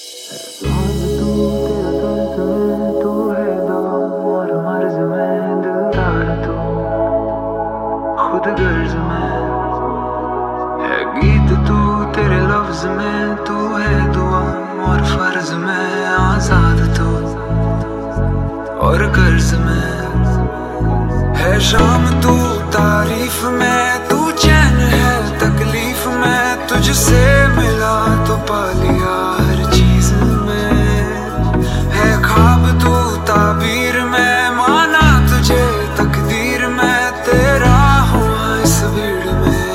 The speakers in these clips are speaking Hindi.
तू है दवा और मर्ज में दिलदार तू खुद गर्ज में है गीत तू तेरे लफ्ज में तू है दुआ और फर्ज में आजाद तू और कर्ज में है शाम तू तारीफ में तू चैन है तकलीफ में तुझसे मिला तो पा लिया हर चीज में है ख्वाब तू ताबीर में माना तुझे तकदीर में तेरा हुआ इस भीड़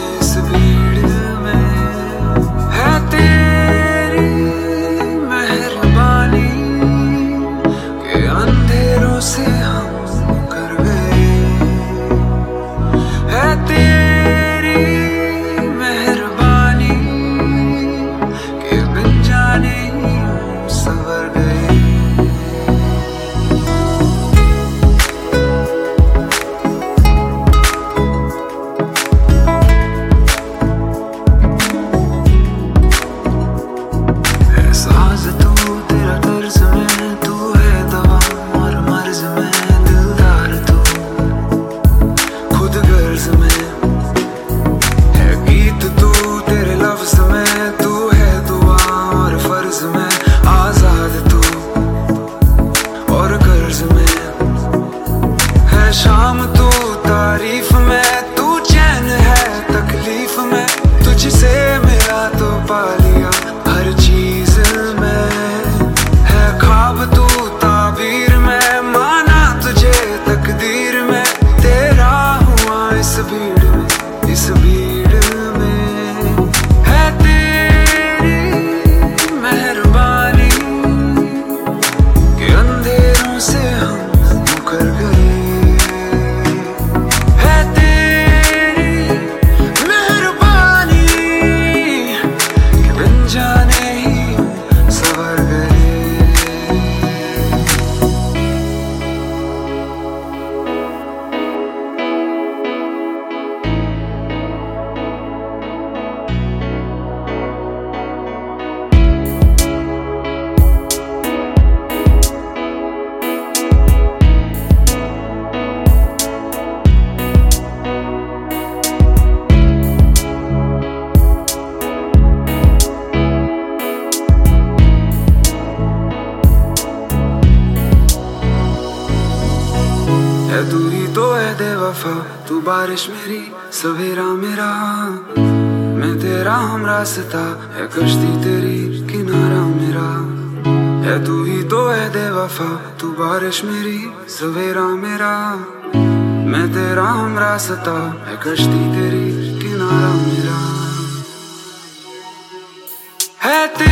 में है तेरी मेहरबानी के अंधेरों से हम कर गए है तेरी मेहरबानी के बिन जाने हम संवर गए। साज तू तेरा तर्ज में तू है दवा और मर्ज में दिलदार तू खुद गर्ज में है गीत तू तेरे लफ्ज में तू है दुआ और फर्ज में आजाद तू और कर्ज में है शाम तू तारीफ में तू चैन है तकलीफ में तुझसे मिला तो पा लिया हर चीज में है ख्वाब तू ताबीर में माना तुझे तकदीर में तेरा हुआ इस भीड़ में है तेरी मेहरबानी के अंधेरों से हम मुकर गए है तेरी मेहरबानी के बिन जाने ही संवर गए। है दूरी तो है दे वफा तू बारिश मेरी सवेरा मेरा मैं तेरा हम रास्ता है कश्ती तेरी किनारा मेरा है तू ही तो है दे वफा तू बारिश मेरी सवेरा मेरा मैं तेरा हम रास्ता है कश्ती तेरी किनारा मेरा है